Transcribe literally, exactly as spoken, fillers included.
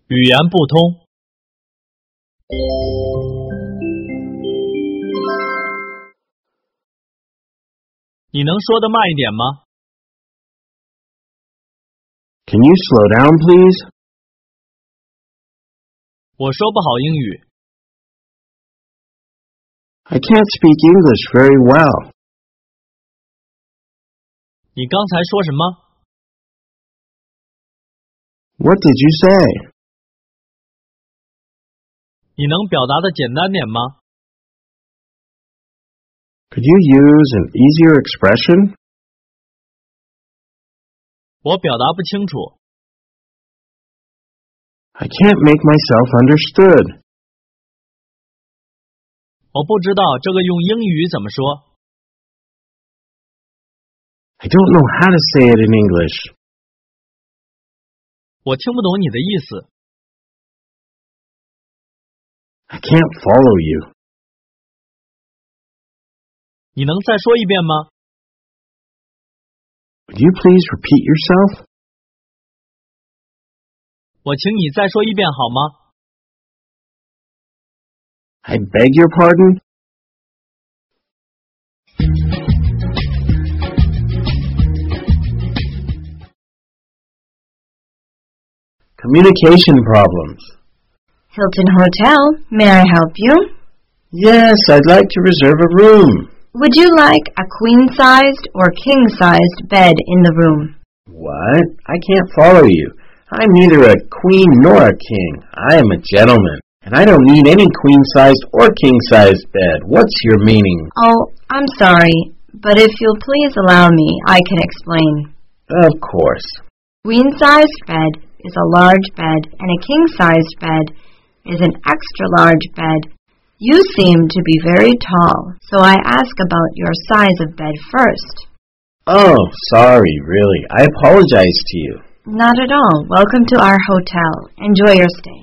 语言不通。你能说得慢一点吗？ Can you slow down, please? 我说不好英语。 I can't speak English very well. 你刚才说什么？ What did you say? 你能表达的简单点吗？ Could you use an easier expression? 我表达不清楚。 I can't make myself understood. 我不知道这个用英语怎么说。 I don't know how to say it in English. 我听不懂你的意思。 I can't follow you. 你能再说一遍吗？ Would you please repeat yourself? 我请你再说一遍好吗？ I beg your pardon? Communication problems. Hilton Hotel, may I help you? Yes, I'd like to reserve a room. Would you like a queen-sized or king-sized bed in the room? What? I can't follow you. I'm neither a queen nor a king. I am a gentleman, and I don't need any queen-sized or king-sized bed. What's your meaning? Oh, I'm sorry, but if you'll please allow me, I can explain. Of course. Queen-sized bed is a large bed, and a king-sized bed is an extra-large bed. You seem to be very tall, so I ask about your size of bed first. Oh, sorry, really. I apologize to you. Not at all. Welcome to our hotel. Enjoy your stay.